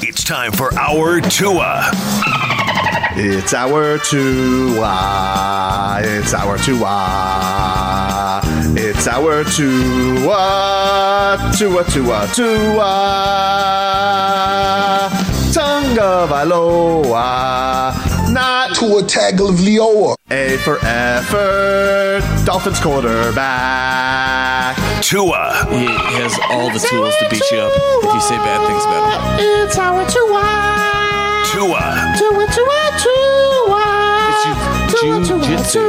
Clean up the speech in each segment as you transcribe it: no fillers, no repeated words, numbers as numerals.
It's time for our Tua. It's our Tua. It's our Tua. It's our Tua. Tua, Tua, Tua. Tagovailoa. Not Tua Tagovailoa. A for effort. Dolphins quarterback. Tua. He has all the tools to beat you up if you say bad things about him. It's our Tua. Tua. Tua, Tua, Tua. It's jiu-jitsu.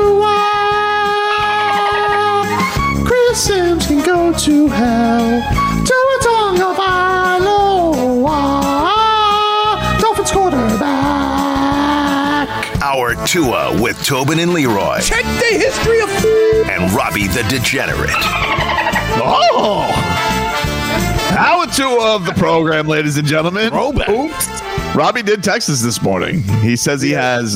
Chris Sims can go to hell. Tua Tagovailoa. Dolphins quarterback. Our Tua with Tobin and Leroy. Check the history of food. And Robbie the Degenerate. Oh! Hour 2 of the program, ladies and gentlemen. Oops. Robbie did text us this morning. He says he has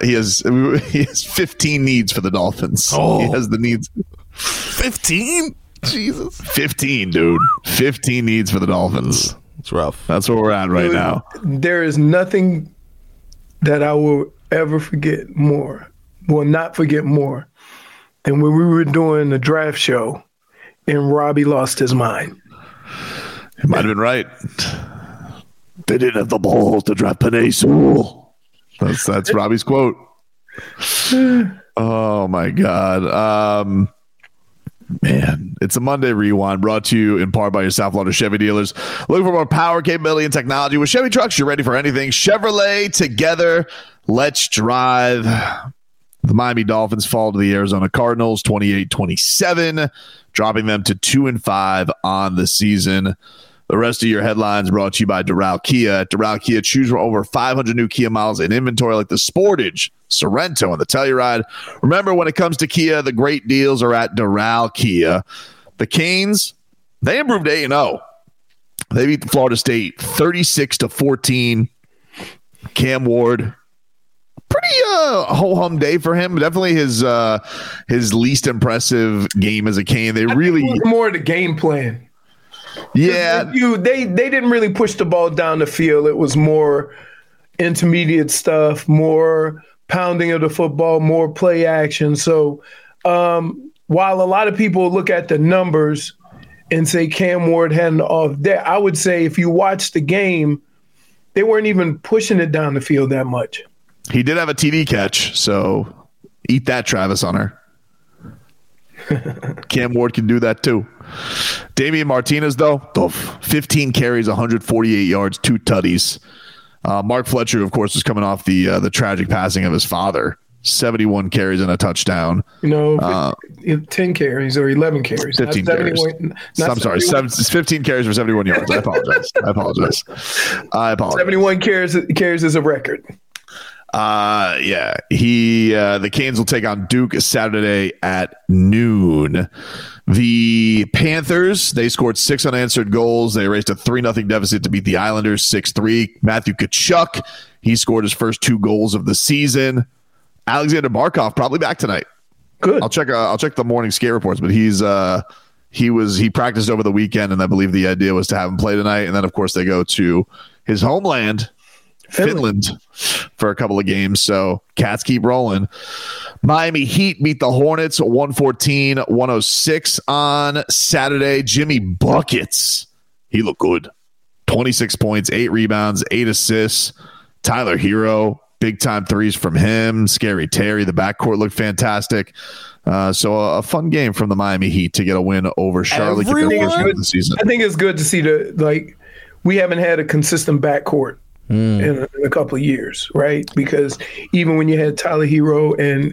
15 needs for the Dolphins. Oh. He has the needs. 15? Jesus. 15, dude. 15 needs for the Dolphins. It's rough. That's where we're at right now. There is nothing that I will ever forget more, will not forget more, than when we were doing the draft show and Robbie lost his mind. He might have been right. They didn't have the balls to draft Penei Sewell. That's Robbie's quote. Oh, my God. Man, it's a Monday Rewind brought to you in part by your South Florida Chevy dealers. Looking for more power, capability, and technology with Chevy trucks. You're ready for anything. Chevrolet together. Let's drive. The Miami Dolphins fall to the Arizona Cardinals 28-27, dropping them to 2-5 on the season. The rest of your headlines brought to you by Doral Kia. At Doral Kia, choose from over 500 new Kia models in inventory like the Sportage, Sorento, and the Telluride. Remember, when it comes to Kia, the great deals are at Doral Kia. The Canes, they improved 8-0. They beat Florida State 36-14. Cam Ward, pretty ho-hum day for him. Definitely his least impressive game as a Cane. They really more the game plan. Yeah, they didn't really push the ball down the field. It was more intermediate stuff, more pounding of the football, more play action. So while a lot of people look at the numbers and say Cam Ward had an off day, I would say if you watch the game, they weren't even pushing it down the field that much. He did have a TD catch, so eat that, Travis Hunter. Cam Ward can do that too. Damian Martinez, though, 15 carries, 148 yards, 2 tutties. Mark Fletcher, of course, was coming off the tragic passing of his father. 71 carries and a touchdown. 10 carries or 11 carries. 15 carries. I'm sorry, 15 carries for 71 yards. I apologize. 71 carries is a record. Yeah. The Canes will take on Duke Saturday at noon. The Panthers, they scored 6 unanswered goals. They erased a 3-0 deficit to beat the Islanders 6-3. Matthew Tkachuk, he scored his first 2 goals of the season. Alexander Barkov probably back tonight. Good. I'll check the morning skate reports, but he practiced over the weekend, and I believe the idea was to have him play tonight. And then, of course, they go to his homeland, Finland, for a couple of games. So Cats keep rolling. Miami Heat beat the Hornets 114-106 on Saturday. Jimmy Buckets, he looked good. 26 points, 8 rebounds, 8 assists. Tyler Hero, big time threes from him. Scary Terry, the backcourt looked fantastic. So a fun game from the Miami Heat to get a win over Charlotte. Get their first win of the season. I think it's good to see we haven't had a consistent backcourt in a couple of years, right? Because even when you had Tyler Hero and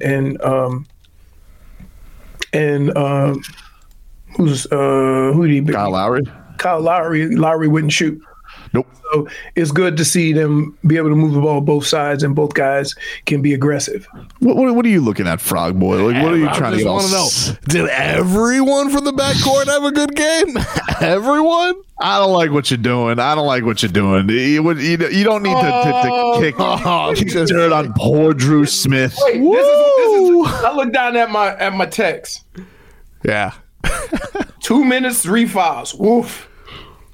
who did he beat? Kyle Lowry. Lowry wouldn't shoot. Nope. So it's good to see them be able to move the ball both sides, and both guys can be aggressive. What are you looking at, Frog Boy? Like, what are you trying to get? Want to know? Did everyone from the backcourt have a good game? Everyone? I don't like what you're doing. You don't need to kick dirt on poor Drew Smith. Wait, this is I look down at my text. Yeah. 2 minutes, 3 fouls. Woof.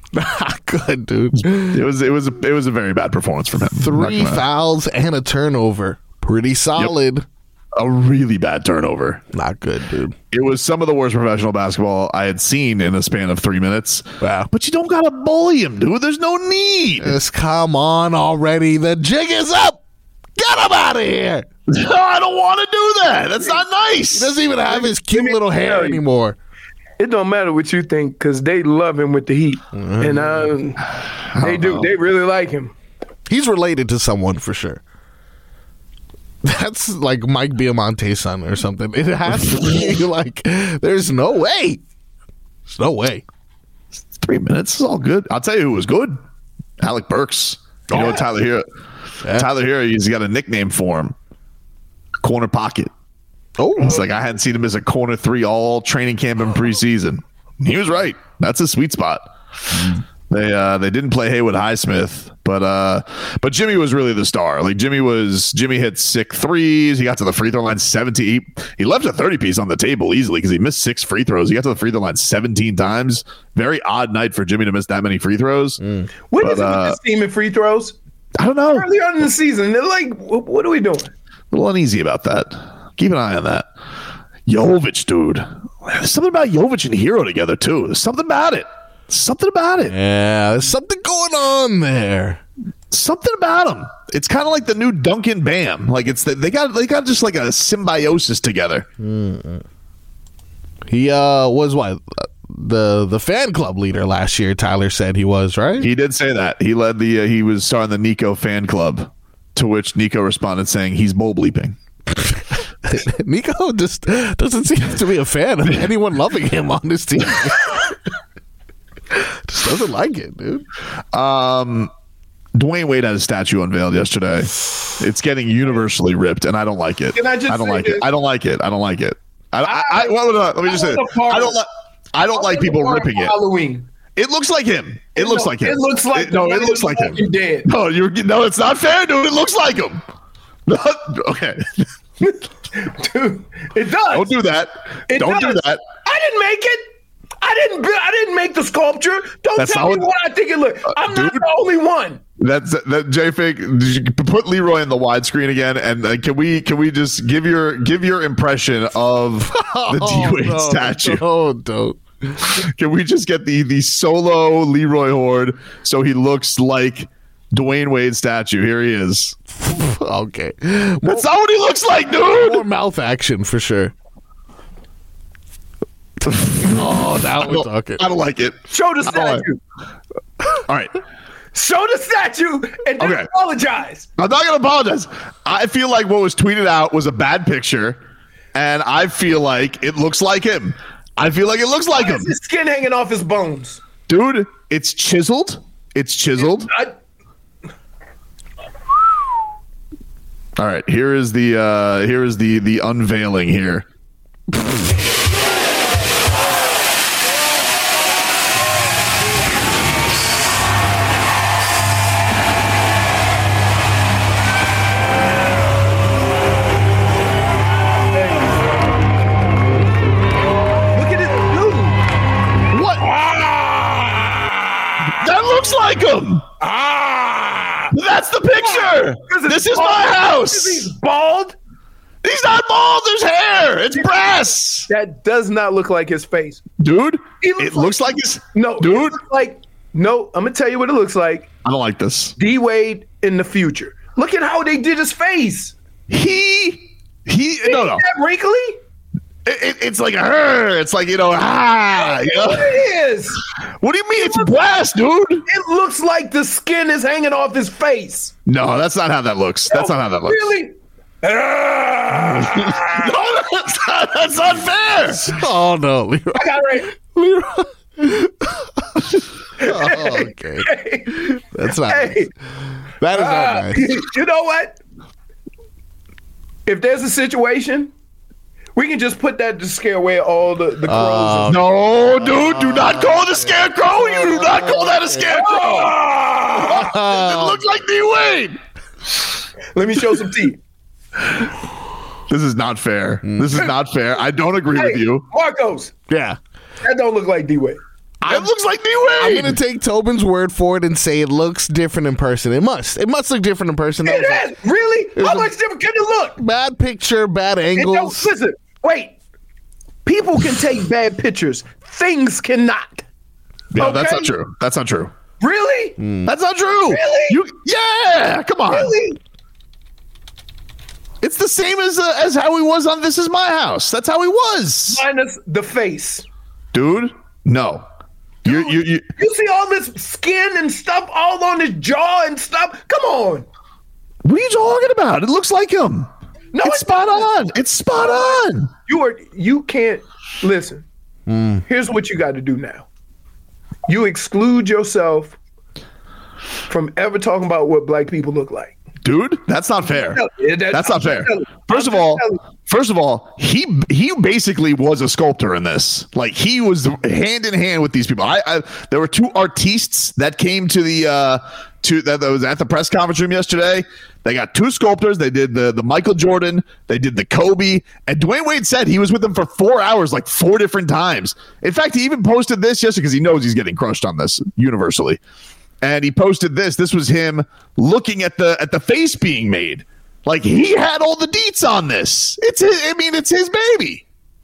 Not good, dude. It was a very bad performance from him. 3 fouls and a turnover. Pretty solid. A really bad turnover. Not good, dude. It was some of the worst professional basketball I had seen in a span of 3 minutes. Wow. But you don't gotta bully him, dude. There's no need. Just come on already. The jig is up. Get him out of here. No, I don't want to do that. That's not nice. He doesn't even have his cute little hair anymore. It don't matter what you think because they love him with the heat. And they do. They really like him. He's related to someone for sure. That's like Mike Biamonte's son or something. It has to be like, there's no way. There's no way. 3 minutes is all good. I'll tell you who was good. Alec Burks. You know Tyler Hero. Yeah. Tyler Hero, he's got a nickname for him. Corner Pocket. Oh, It's like I hadn't seen him as a corner 3 all training camp and preseason. He was right. That's a sweet spot. They didn't play Haywood Highsmith, but Jimmy was really the star. Like Jimmy hit 6 threes. He got to the free throw line 17. He left a 30-piece on the table easily because he missed 6 free throws. He got to the free throw line 17 times. Very odd night for Jimmy to miss that many free throws. What is it with this team in free throws? I don't know. Early on in the season, they're like, what are we doing? A little uneasy about that. Keep an eye on that. Jovic, dude. There's something about Jovic and Hero together, too. There's something about it. yeah. There's something going on there. Something about them. It's kind of like the new Duncan Bam. Like they got just like a symbiosis together. He was what the fan club leader last year. Tyler said he was, right? He did say that. He led he was starting the Nico fan club, to which Nico responded saying he's bull bleeping. Nico just doesn't seem to be a fan of anyone loving him on this team. Just doesn't like it, dude. Dwayne Wade had a statue unveiled yesterday. It's getting universally ripped, and I don't like it. Can I just I don't say like this? it. I don't like it. I don't like it. Let me just say this. I don't like people ripping it. Halloween. It looks like him. It looks like him. It looks like it looks like him. Walking Dead. No, it's not fair, dude. It looks like him. Okay. Dude, it does. Don't do that. Don't do that. I didn't make it. I didn't make the sculpture. Don't That's tell me not what I think it looks. I'm not dude. the only one. That JFake. Put Leroy in the widescreen again, and can we just give your impression of the D-Wade statue? Oh, don't. Can we just get the solo Leroy Horde so he looks like Dwayne Wade statue? Here he is. Okay, That's not what he looks like, dude. more mouth action for sure. Oh, now we're talking. I don't like it. Show the don't like statue. All right. Show the statue and then Okay. apologize. I'm not going to apologize. I feel like what was tweeted out was a bad picture, and I feel like it looks like him. I feel like it looks like him. His skin hanging off his bones. Dude, it's chiseled. It's chiseled. All right, here is the unveiling here. Look at it. Dude. What? That looks like him. That's the picture. This is my house. He's bald. He's not bald. There's hair. It's brass. That does not look like his face. Dude, He looks it looks like his. No, dude. it looks like no. I'm gonna tell you what it looks like. I don't like this. D Wade in the future. Look at how they did his face. He no. Is that wrinkly? It's like it's like you know. It is. What do you mean? It's brass, dude. It looks like the skin is hanging off his face. No, that's not how that looks. That's not how that looks. Really? No, that's not fair. Oh no, Leroy. I got it Leroy. Oh, okay, right. that's not. Hey, Nice. That is not nice. you know what? If there's a situation, we can just put that to scare away all the crows. No, dude, do not call it a scarecrow. You do not call that a scarecrow. It looks like D-Wade. Let me show some teeth. This is not fair. This is not fair. I don't agree with you. Marcos, Yeah. that don't look like D-Wade. It looks like D I'm Wade. going to take Tobin's word for it and say it looks different in person. It must look different in person. It is. Really? How much different can it look? Bad picture, bad And don't angles. listen. Wait. People can take bad pictures. Things cannot. Yeah, that's Okay? not true. That's not true. Really? That's not true. Really? Yeah, come on. Really? It's the same as how he was on This Is My House. That's how he was, Minus the face. dude. No, you. You see all this skin and stuff all on his jaw and stuff? Come on. What are you talking about? It looks like him. No, It's it spot doesn't. on. It's spot on. You can't listen. Here's what you got to do now. You exclude yourself from ever talking about what black people look like. Dude, that's not fair. That's not fair. First of all, he basically was a sculptor in this. Like, he was hand in hand with these people. There were two artistes that came to the that was at the press conference room yesterday. They got two sculptors. They did the Michael Jordan. They did the Kobe. And Dwayne Wade said he was with them for 4 hours, like 4 different times. In fact, he even posted this yesterday because he knows he's getting crushed on this universally. And he posted this. This was him looking at the face being made. Like, he had all the deets on this. It's his baby.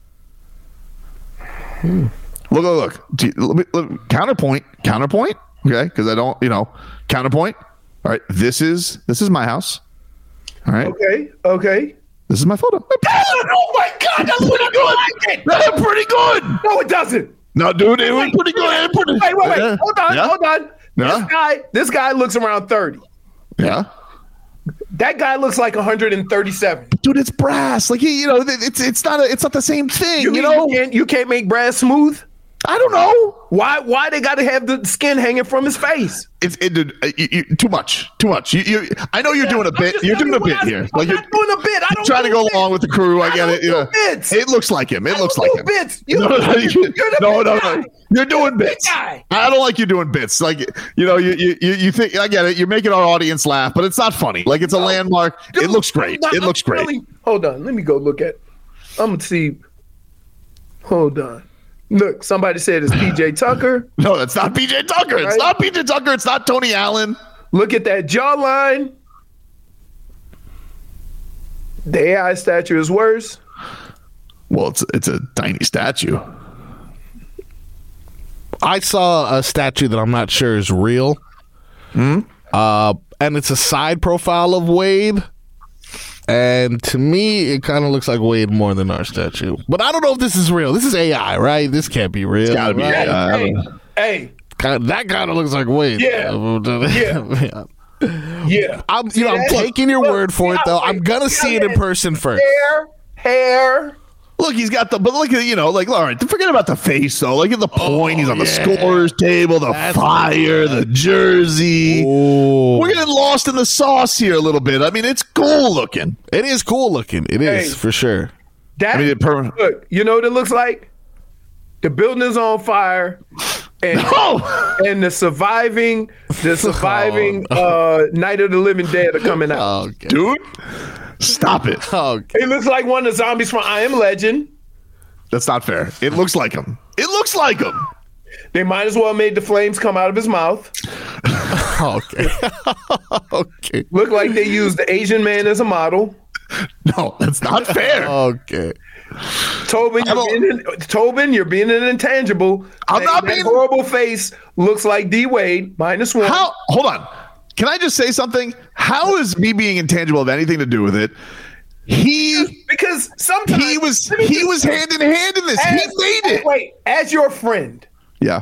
Look. Counterpoint. Okay, because I don't, counterpoint. All right, this is my house. All right. Okay. This is my photo. Oh my God, that's pretty good. That's pretty good. No, it doesn't. No, dude, it was pretty good. Wait. Yeah. Hold on. Yeah. This guy looks around 30. Yeah. That guy looks like 137. Dude, it's brass. Like, it's not the same thing, You can't make brass smooth? I don't know. Why they got to have the skin hanging from his face? Too much. I know you're doing a bit. You're doing a bit here. I'm not doing a bit. I don't trying to go bits. along with the crew. I get don't it. do bits. It looks like him. It looks don't like do him. bits. No. Guy. You're doing bits. guy. I don't like you doing bits. Like, you think, I get it. You're making our audience laugh, but it's not funny. Like, it's a landmark. Dude, it looks great. I'm It looks great. Hold on. Let me go look at. I'm gonna see. Hold on. Look, somebody said it's PJ Tucker. No, that's not PJ Tucker. It's Right? not PJ Tucker. It's not Tony Allen. Look at that jawline. The AI statue is worse. Well, it's a tiny statue. I saw a statue that I'm not sure is real. And it's a side profile of Wade. And to me, it kind of looks like Wade more than our statue. But I don't know if this is real. This is AI, right? This can't be real. It's gotta be right? AI. Hey, That kind of looks like Wade. Yeah. yeah. I'm that? taking your Look, word for it, though. I'm gonna see it in person first. Hair. Look, he's got but look at, all right, forget about the face, though. Look at the point. He's on the scorer's table, the fire, the jersey. Ooh. We're getting lost in the sauce here a little bit. I mean, it's cool looking. It is cool looking. It is, Hey. for sure. That, Look, you know what it looks like? The building is on fire, and and the surviving Night of the Living Dead are coming out. Okay. dude, stop it. Okay. It looks like one of the zombies from I Am Legend. That's not fair. It looks like him. They might as well have made the flames come out of his mouth. Okay. Okay. Look like they used the Asian man as a model. No, that's not fair. Okay. Tobin, you're being an intangible. I'm not that being- horrible face looks like D Wade -1. Hold on. Can I just say something? How is me being intangible have anything to do with it? Because sometimes He was hand in hand in this. He made it. Wait, as your friend, Yeah.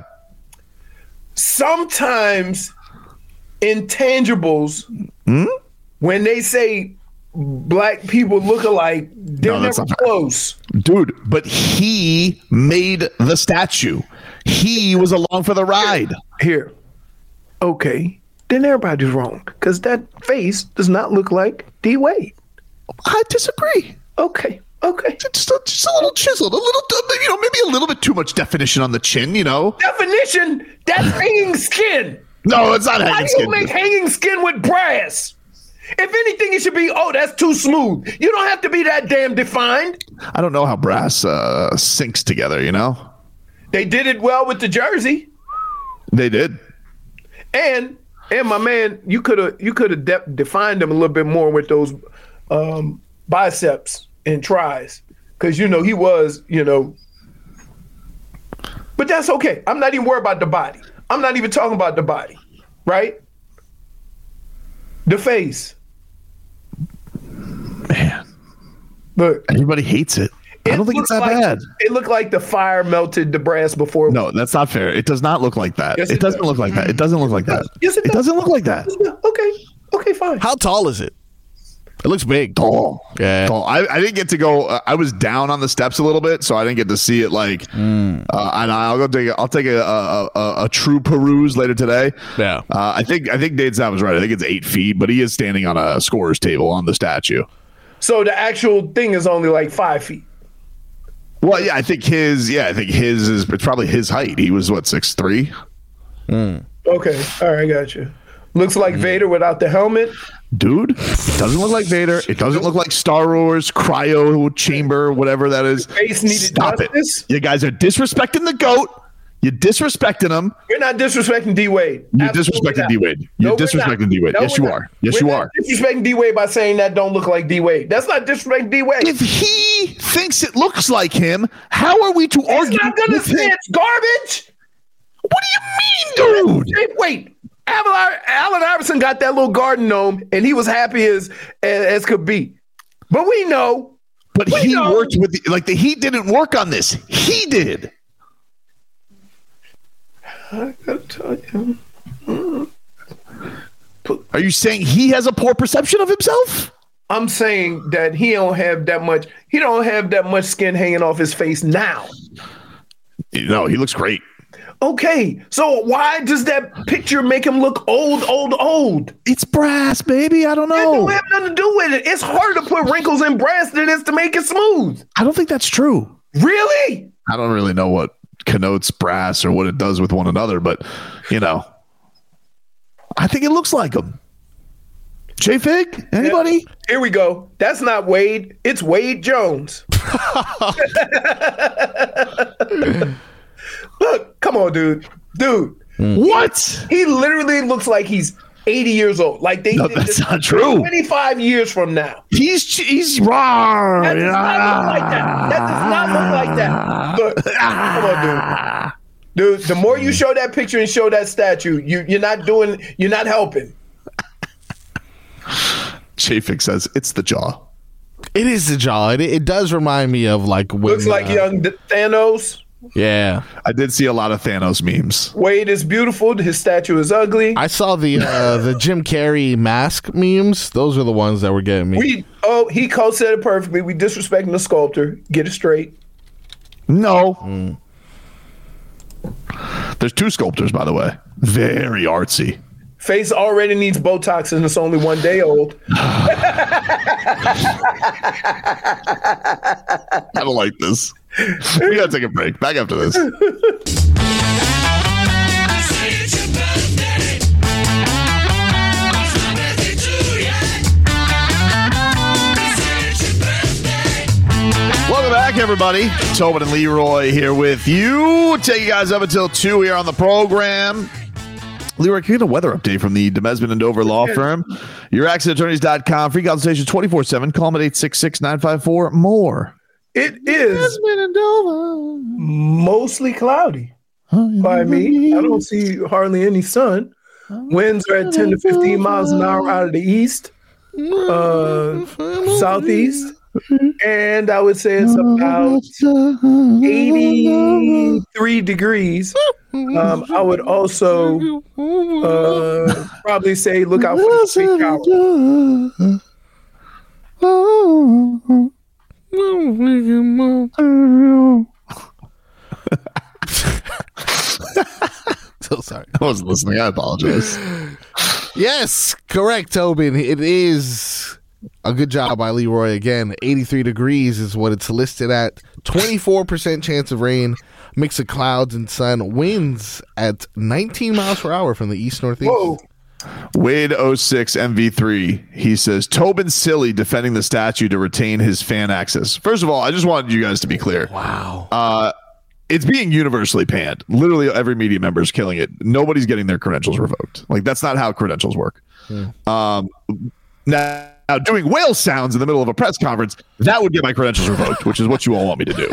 sometimes intangibles, when they say black people look alike, they're that's never not fair. close. Dude, but he made the statue. He was along for the ride. Here. Okay. Then everybody's wrong. Because that face does not look like D Wade. I disagree. Okay. Just a little chiseled, maybe a little bit too much definition on the chin, Definition, that's hanging skin. No, it's not How hanging do you skin. make hanging skin with brass? If anything, it should be, that's too smooth. You don't have to be that damn defined. I don't know how brass sinks together, They did it well with the jersey. They did. And my man, you could have defined him a little bit more with those biceps and tries, because he was, But that's okay. I'm not even worried about the body. I'm not even talking about the body, right? The face. Man, Look, everybody hates it. I don't think it's that bad. It looked like the fire melted the brass before. No, that's not fair. It does not look like that. Yes, it doesn't look like that. It doesn't look like that. Yes, it does. doesn't look like that. Okay, fine. How tall is it? It looks big. Tall. Yeah. Tall. I didn't get to go. I was down on the steps a little bit, so I didn't get to see it. And I'll take a true peruse later today. Yeah. I think Dave Sapp was right. I think it's 8 feet, but he is standing on a scorer's table on the statue. So the actual thing is only like 5 feet. Well, yeah, I think his is it's probably his height. He was 6'3". Okay, all right, got you. Looks like Vader without the helmet. Dude, it doesn't look like Vader. It doesn't look like Star Wars cryo chamber, whatever that is. Face needed Stop justice. it. You guys are disrespecting the GOAT. You're disrespecting him. You're not disrespecting D Wade. You're disrespecting D Wade. You're disrespecting D Wade. Yes, you are. Yes, you are. Disrespecting D Wade by saying that don't look like D Wade. That's not disrespecting D Wade. If he thinks it looks like him, how are we to argue? It's not gonna with him? say it's garbage. What do you mean, dude? Hey, wait. Allen Iverson got that little garden gnome, and he was happy as could be. But we know. But he worked with the Heat didn't work on this. He did. I gotta tell you. Are you saying he has a poor perception of himself? I'm saying that he don't have that much skin hanging off his face now. No, he looks great. Okay, so why does that picture make him look old? It's brass, baby. I don't It know. don't have nothing to do with it. It's harder to put wrinkles in brass than it is to make it smooth. I don't think that's true. Really? I don't really know what connotes brass or what it does with one another, but I think it looks like him. J-Fig? Anybody? Here we go. That's not Wade. It's Wade Jones. Look, come on, dude. What? He literally looks like he's 80 years old. Like No, that's not true. 25 years from now. He's wrong. That does not look like that. That does not look like that. Look, come on, dude. Dude, the more you show that picture and show that statue, you're not helping. J-Fig says it's the jaw. It is the jaw. It does remind me of when, Looks like young Thanos. Yeah. I did see a lot of Thanos memes. Wade is beautiful. His statue is ugly. I saw the Jim Carrey mask memes. Those are the ones that were getting me. He co-said it perfectly. We disrespecting the sculptor. Get it straight. No. There's 2 sculptors, by the way. Very artsy. Face already needs Botox and it's only 1 day old. I don't like this. We gotta take a break. Back after this. Welcome back, everybody. Tobin and Leroy here with you. Take you guys up until 2 here on the program. Leroy, can you get a weather update from the Demesman and Dover law firm? YourAccentAttorneys.com. Free consultation 24/7. Call them at 866-954-MORE. It is mostly cloudy by me. I don't see hardly any sun. Winds are at 10 to 15 miles an hour out of the east, southeast. And I would say it's about 83 degrees. I would also probably say look out for the sweet shower. So sorry. I wasn't listening. I apologize. Yes, correct, Tobin. It is a good job by Leroy again. 83 degrees is what it's listed at. 24% chance of rain, mix of clouds and sun. Winds at 19 miles per hour from the east-northeast. Whoa. Wade 06 MV3. He says Tobin silly defending the statue to retain his fan access. First of all, I just wanted you guys to be clear. Wow. it's being universally panned. Literally every media member is killing it. Nobody's getting their credentials revoked. Like, that's not how credentials work. Now, doing whale sounds in the middle of a press conference, that would get my credentials revoked, which is what you all want me to do.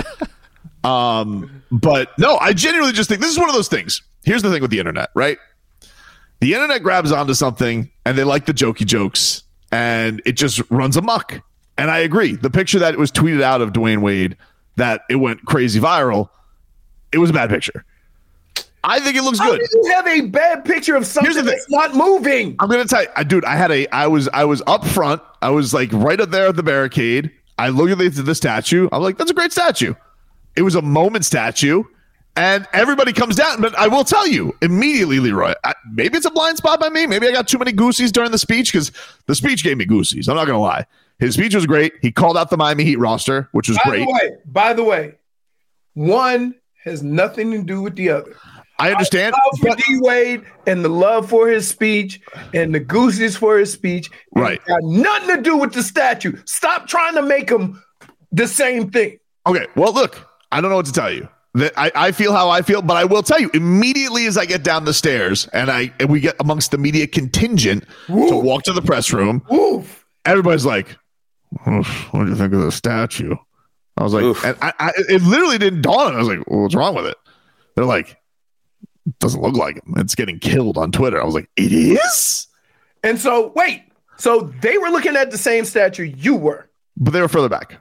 But no, I genuinely just think this is one of those things. Here's the thing with the internet, right? The internet grabs onto something and they like the jokey jokes and it just runs amok. And I agree. The picture that was tweeted out of Dwayne Wade, that it went crazy viral, it was a bad picture. I think it looks good. How do you have a bad picture of something that's not moving? I'm gonna tell you, dude. I was up front. I was like right up there at the barricade. I looked at the statue. I'm like, that's a great statue. It was a moment statue, and everybody comes down. But I will tell you immediately, Leroy. Maybe it's a blind spot by me. Maybe I got too many goosies during the speech, because the speech gave me goosies. I'm not gonna lie. His speech was great. He called out the Miami Heat roster, which was great. By the way, one has nothing to do with the other. I understand. The love for D Wade and the love for his speech and the goosies for his speech, right? Got nothing to do with the statue. Stop trying to make them the same thing. Okay. Well, look, I don't know what to tell you. I feel how I feel, but I will tell you immediately as I get down the stairs and we get amongst the media contingent to walk to the press room. Everybody's like, "What do you think of the statue?" I was like, and it literally didn't dawn on me. I was like, well, "What's wrong with it?" They're like, "It doesn't look like him. It's getting killed on Twitter." I was like, "It is?" And so, wait. So they were looking at the same statue you were. But they were further back.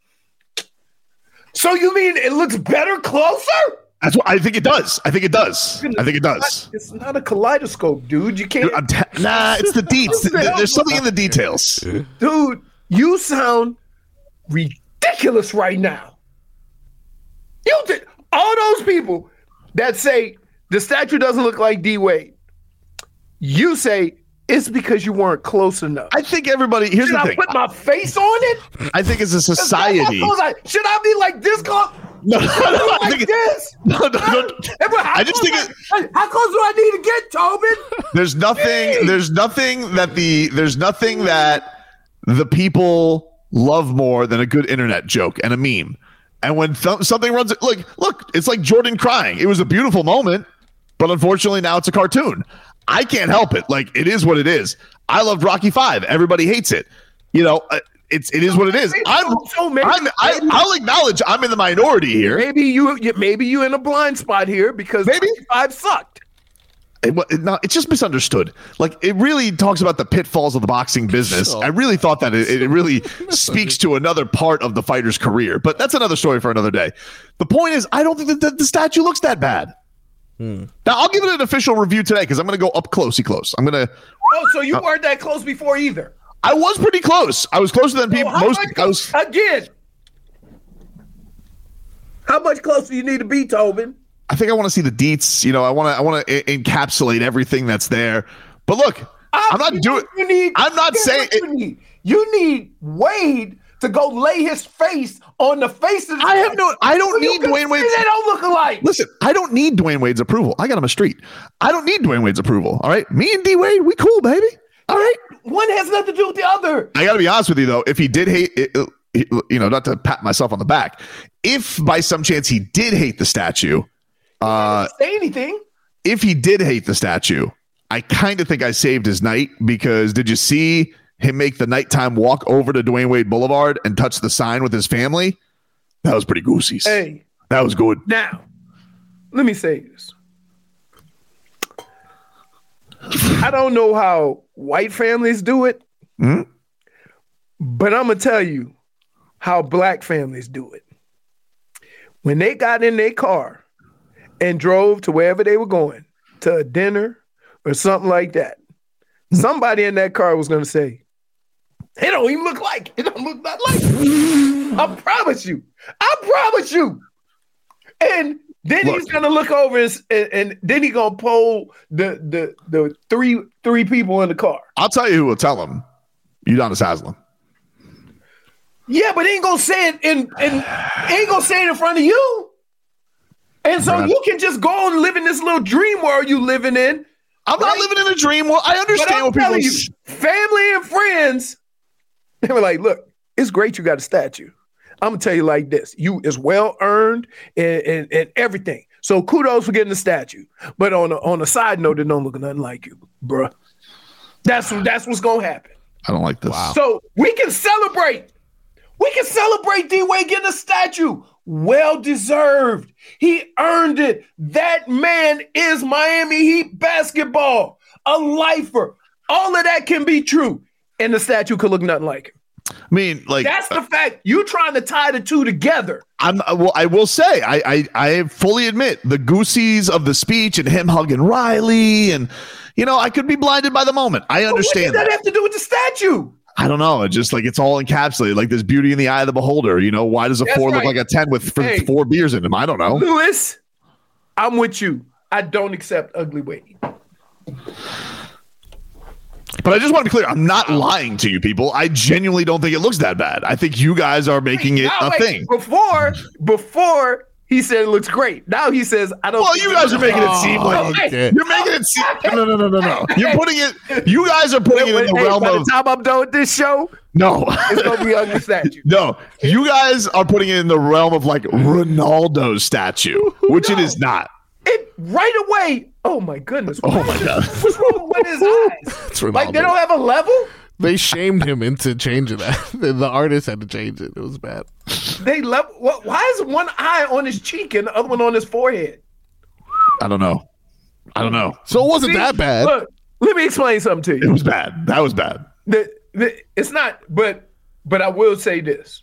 So you mean it looks better closer? That's what I think it does. I think it does. It's not a kaleidoscope, dude. You can't. Dude, it's the deets. There's something in the details. Dude, you sound ridiculous right now. You did all those people that say the statue doesn't look like D Wade. You say it's because you weren't close enough. I think everybody. Here's the thing. Should I put my face on it? I think as a society. Should I be like this close? No, I like this? No. I just think how close do I need to get, Tobin? There's nothing that the people love more than a good internet joke and a meme. And when something runs, look, it's like Jordan crying. It was a beautiful moment, but unfortunately now it's a cartoon. I can't help it. Like, it is what it is. I loved Rocky V. Everybody hates it. You know, it is what it is. I'll acknowledge I'm in the minority here. Maybe you in a blind spot here because maybe Rocky V sucked. It's just misunderstood. Like, it really talks about the pitfalls of the boxing business. I really thought that it really speaks to another part of the fighter's career, but that's another story for another day. The point is, I don't think that the statue looks that bad. Now, I'll give it an official review today because I'm going to go up close. I'm going to. Oh, so you weren't that close before either? I was pretty close. I was closer than people. Again. How much closer do you need to be, Tobin? I think I want to see the deets. You know, I want to encapsulate everything that's there. But look, I'm not doing. I'm not saying it. You need Wade to go lay his face on the face of the I don't need Dwayne Wade. They don't look alike. Listen, I don't need Dwayne Wade's approval. I got him a street. I don't need Dwayne Wade's approval. All right. Me and D Wade, we cool, baby. All right. One has nothing to do with the other. I got to be honest with you, though. If he did hate it, you know, not to pat myself on the back, if by some chance he did hate the statue, say anything. If he did hate the statue, I kind of think I saved his night, because did you see him make the nighttime walk over to Dwayne Wade Boulevard and touch the sign with his family? That was pretty goosies. Hey, that was good. Now, let me say this. I don't know how white families do it, but I'm going to tell you how black families do it. When they got in their car and drove to wherever they were going, to a dinner or something like that, somebody in that car was going to say, it don't even look like it. Don't look that like it. I promise you. And then he's going to look over and then he's going to poll the three people in the car. I'll tell you who will tell him. Udonis Haslem. Yeah, but he ain't going to say it in front of you. And so you can just go and live in this little dream world you living in. I'm not living in a dream world. I understand what people family and friends, they were like, look, it's great you got a statue. I'm gonna tell you like this: you is well earned and everything. So kudos for getting the statue. But on a side note, it don't look nothing like you, bruh. That's what's gonna happen. I don't like this. Wow. So we can celebrate. We can celebrate D-Wade getting a statue. Well deserved. He earned it. That man is Miami Heat basketball. A lifer. All of that can be true. And the statue could look nothing like him. I mean, like that's the fact. You trying to tie the two together. I will say, I fully admit the goosies of the speech and him hugging Riley, and I could be blinded by the moment. I understand. What does that have to do with the statue? I don't know. It's just like it's all encapsulated. Like there's beauty in the eye of the beholder. Why does a 4 look like a 10 with 4 beers in him? I don't know. Lewis, I'm with you. I don't accept ugly Wade. But I just want to be clear. I'm not lying to you people. I genuinely don't think it looks that bad. I think you guys are making it a thing. Before he said it looks great. Now he says I don't. Well, you guys are making it seem like you're making it seem. No. You're putting it. You guys are putting it in the realm by of. The time I'm done with this show, no, it's gonna be ugly statue. No, you guys are putting it in the realm of like Ronaldo's statue, which it is not. It right away. Oh my goodness! Oh my god! What's wrong with his eyes? Like they don't have a level. They shamed him into changing that. The artist had to change it. It was bad. They level. Why is one eye on his cheek and the other one on his forehead? I don't know. So it wasn't that bad. Look, let me explain something to you. It was bad. That was bad. It's not. But I will say this: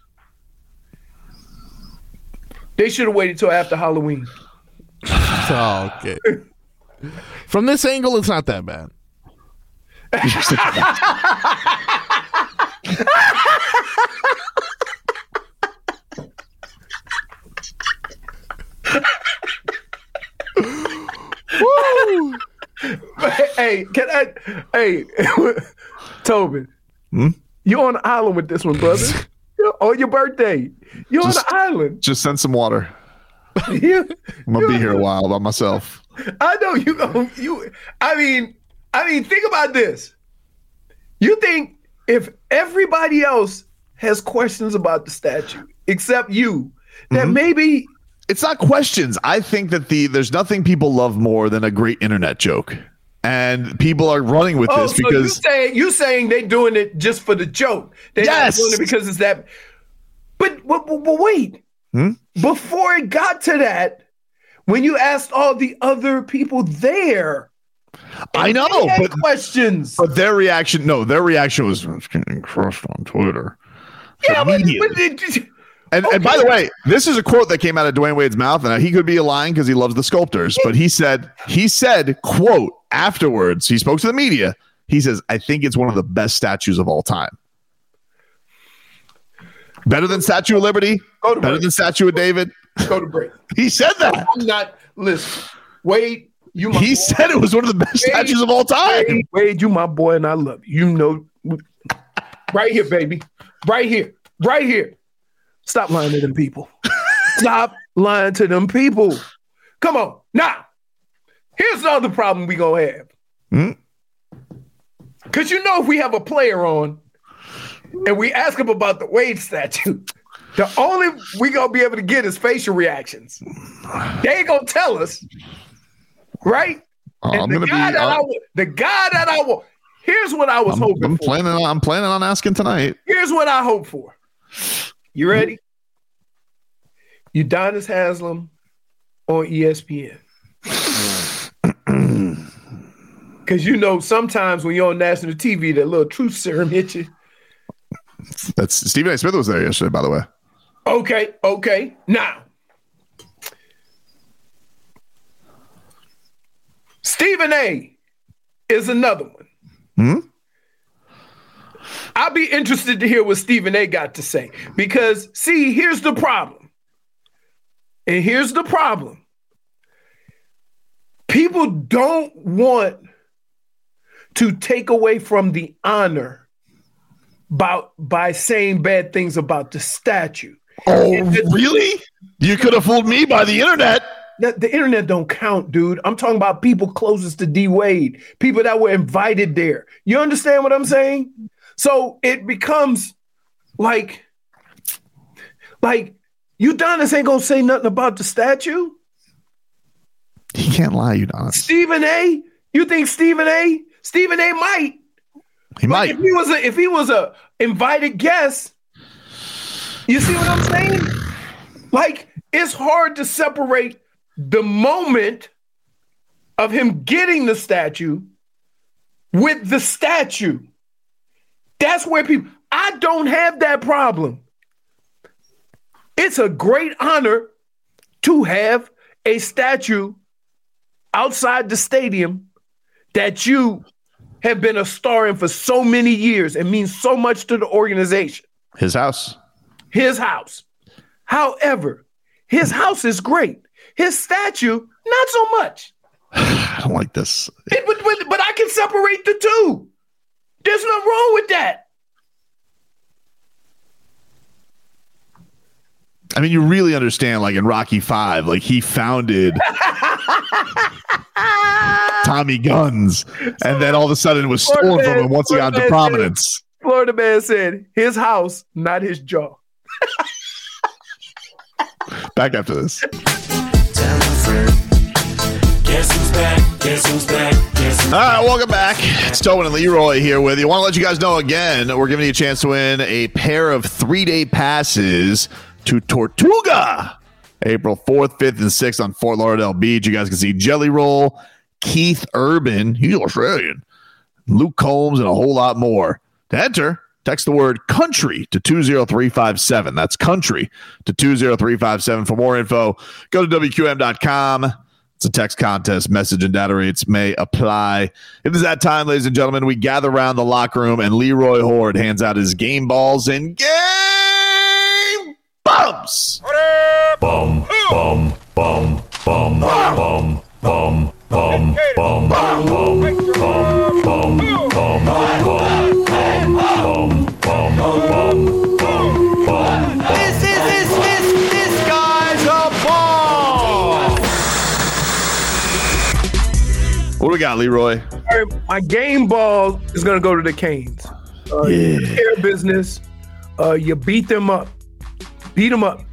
they should have waited till after Halloween. Oh, okay. From this angle, it's not that bad. Hey, Tobin, you on the island with this one, brother? On your birthday, you're on the island. Just send some water. I'm gonna be here a while by myself. I know you. I mean, think about this. You think if everybody else has questions about the statue except you, that maybe it's not questions. I think that there's nothing people love more than a great internet joke, and people are running with this because you saying they doing it just for the joke. They're not doing it because it's that. But wait. Before it got to that, when you asked all the other people there, I know, but questions. But their reaction was getting crushed on Twitter. Yeah, and by the way, this is a quote that came out of Dwayne Wade's mouth, and he could be lying because he loves the sculptors, but he said, quote, afterwards, he spoke to the media. He says, I think it's one of the best statues of all time. Better than Statue of Liberty? Better than Statue of David? Go to break. He said that. I'm not, listen, Wade, he said it was one of the best statues of all time. Wade, you my boy, and I love you. Right here, baby. Right here. Stop lying to them people. Stop lying to them people. Come on. Now, here's the other problem we gonna have. Because if we have a player on, and we ask him about the Wade statue, the only we gonna be able to get is facial reactions. They ain't gonna tell us, right? The guy that I want. Here's what I was hoping for. I'm planning on asking tonight. Here's what I hope for. You ready? Udonis Haslem on ESPN. Because sometimes when you're on national TV, that little truth serum hit you. That's Stephen A. Smith was there yesterday, by the way. Okay. Now, Stephen A. is another one. I'll be interested to hear what Stephen A. got to say. Because, see, here's the problem. And here's the problem. People don't want to take away from the honor by saying bad things about the statue. Oh, really? You could have fooled me by the internet. The internet don't count, dude. I'm talking about people closest to D Wade, people that were invited there. You understand what I'm saying? So it becomes like Like, Udonis ain't gonna say nothing about the statue. He can't lie, Udonis. Stephen A. You think Stephen A. might? He might. If he was a invited guest, you see what I'm saying? Like, it's hard to separate the moment of him getting the statue with the statue. That's where I don't have that problem. It's a great honor to have a statue outside the stadium that you have been a star in for so many years and means so much to the organization. His house. However, his house is great. His statue, not so much. I don't like this. But I can separate the two. There's nothing wrong with that. I mean, you really understand, like in Rocky V, like he founded Tommy Guns, and then all of a sudden it was stolen from him once he got into prominence. Florida Man said, his house, not his jaw. Back after this. All right, welcome back. It's Tobin and Leroy here with you. I want to let you guys know again, we're giving you a chance to win a pair of 3-day passes to Tortuga, April 4th, 5th, and 6th on Fort Lauderdale Beach. You guys can see Jelly Roll, Keith Urban, he's Australian, Luke Combs, and a whole lot more. To enter, text the word country to 20357. That's country to 20357. For more info, go to WQM.com. It's a text contest. Message and data rates may apply. It is that time, ladies and gentlemen. We gather around the locker room, and Leroy Horde hands out his game balls and game bums. Bum, bum, bum, bum, bum, bum, bum, bum, bum, bum, This guy's a ball. What do we got, Leroy? All right, my game ball is going to go to the Canes. Care business. You beat them up. Beat them up.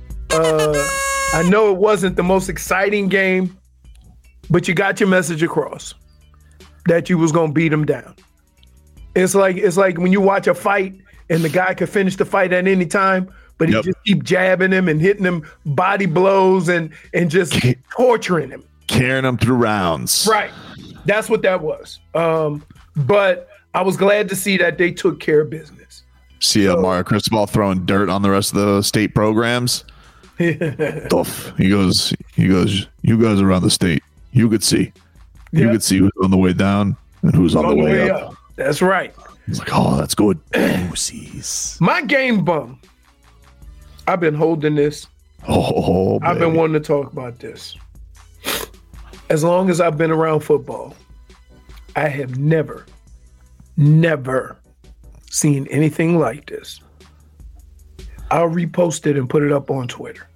I know it wasn't the most exciting game, but you got your message across that you was going to beat them down. It's like when you watch a fight and the guy could finish the fight at any time, but he just keep jabbing him and hitting him body blows and just torturing him. Carrying him through rounds. Right. That's what that was. But I was glad to see that they took care of business. See Mario Cristobal throwing dirt on the rest of the state programs. Tough. He goes, you guys around the state, you could see. You could see who's on the way down and who's on the way up. That's right. He's like, oh, that's good. My game bum. I've been holding this. Oh, I've been wanting to talk about this. As long as I've been around football, I have never seen anything like this. I'll repost it and put it up on Twitter.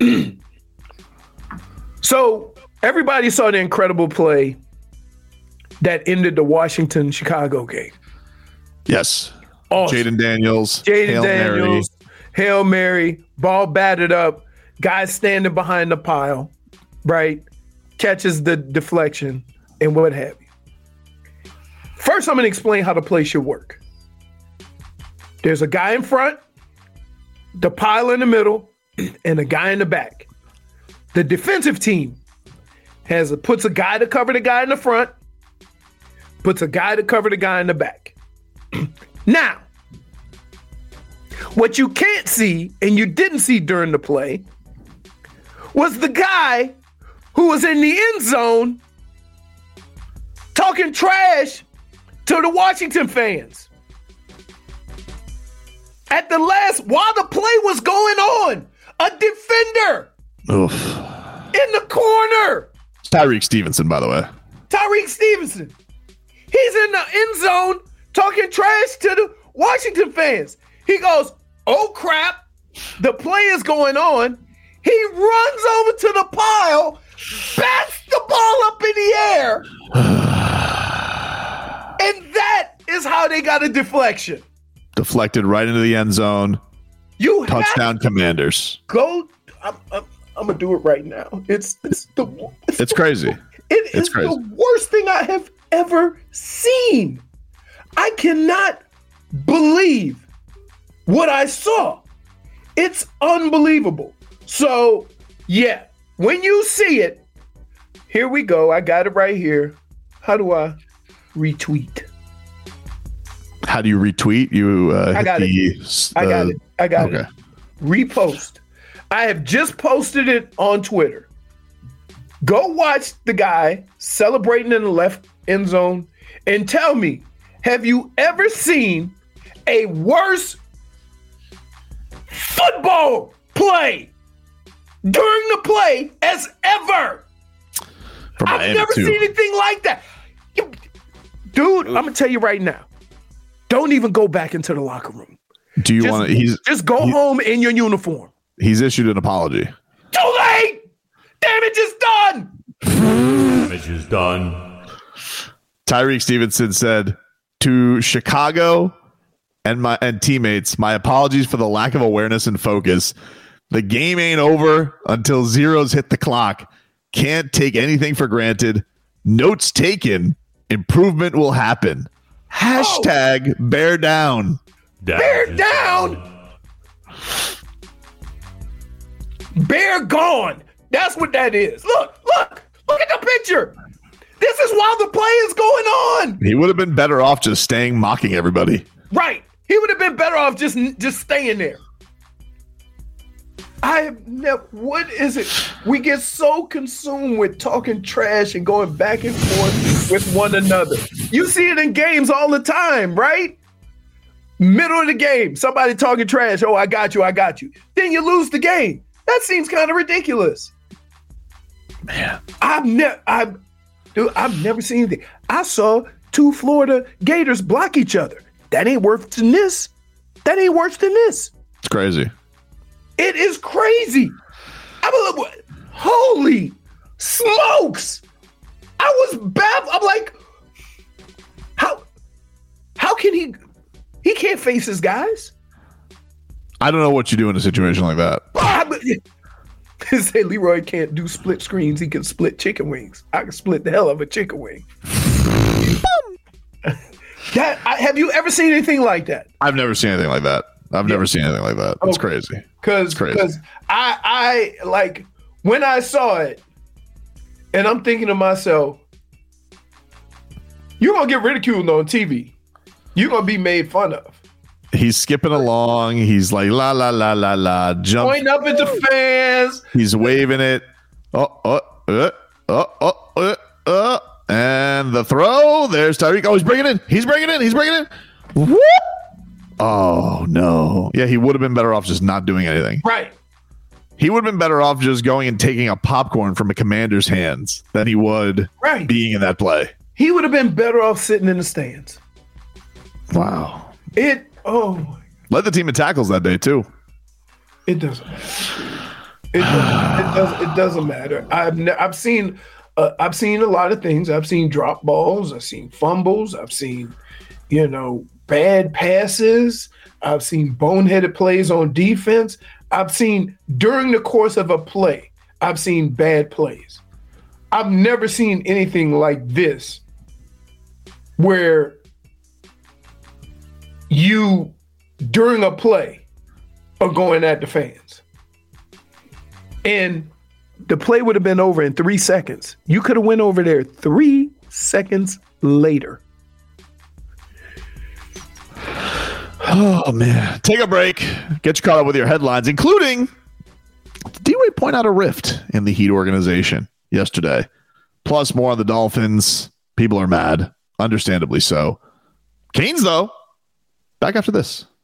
So everybody saw the incredible play that ended the Washington-Chicago game. Yes. Awesome. Jaden Daniels. Hail Mary, ball batted up, guy standing behind the pile, right? Catches the deflection and what have you. First, I'm going to explain how the play should work. There's a guy in front, the pile in the middle, and a guy in the back. The defensive team puts a guy to cover the guy in the front, puts a guy to cover the guy in the back. Now, what you can't see, and you didn't see during the play, was the guy who was in the end zone talking trash to the Washington fans. While the play was going on, a defender in the corner. It's Tyreek Stevenson, by the way. Tyreek Stevenson. He's in the end zone talking trash to the Washington fans. He goes, oh crap, the play is going on. He runs over to the pile, bats the ball up in the air. And that is how they got a deflection. Deflected right into the end zone. You Touchdown Commanders. go. I'm gonna do it right now. It's crazy. It's crazy. the worst thing I have ever seen. I cannot believe what I saw. It's unbelievable. So, yeah, when you see it, here we go. I got it right here. How do I retweet? How do you retweet? You I got it. I got it. Repost. I have just posted it on Twitter. Go watch the guy celebrating in the left end zone and tell me, have you ever seen a worse football play during the play as ever? I've never seen anything like that. Dude, I'm going to tell you right now. Don't even go back into the locker room. Do you want to? Just go home in your uniform. He's issued an apology. Too late! Damage is done! Damage is done. Tyreek Stevenson said to Chicago and teammates, my apologies for the lack of awareness and focus. The game ain't over until zeros hit the clock. Can't take anything for granted. Notes taken. Improvement will happen. Hashtag bear down. Bear down! Bear gone. That's what that is. Look at the picture. This is while the play is going on. He would have been better off just staying mocking everybody. Right. He would have been better off just staying there. I have never. What is it? We get so consumed with talking trash and going back and forth with one another. You see it in games all the time, right? Middle of the game, somebody talking trash. Oh, I got you. Then you lose the game. That seems kind of ridiculous. Man, I've never seen anything. I saw two Florida Gators block each other. That ain't worse than this. it's crazy. It is crazy. Holy smokes. I was baffled. I'm like, how can he can't face his guys? I don't know what you do in a situation like that. Say Leroy can't do split screens. He can split chicken wings. I can split the hell of a chicken wing. Have you ever seen anything like that? I've never seen anything like that. It's crazy. Because I like when I saw it, and I'm thinking to myself, you're gonna get ridiculed on TV. You're gonna be made fun of. He's skipping along. He's like la la la la la. Pointing up at the fans. He's waving it. And the throw. There's Tyreek. Oh, he's bringing it. Whoop. Oh no. Yeah, he would have been better off just not doing anything. Right. He would have been better off just going and taking a popcorn from a commander's hands than he would being in that play. He would have been better off sitting in the stands. Wow. Led the team in tackles that day too. It doesn't matter. It doesn't matter. I've seen a lot of things. I've seen drop balls. I've seen fumbles. I've seen, bad passes. I've seen boneheaded plays on defense. I've seen during the course of a play, I've seen bad plays. I've never seen anything like this where you, during a play, are going at the fans. And the play would have been over in 3 seconds. You could have went over there 3 seconds later. Oh, man. Take a break. Get you caught up with your headlines, including D-Wade point out a rift in the Heat organization yesterday. Plus, more on the Dolphins. People are mad. Understandably so. Canes, though, back after this.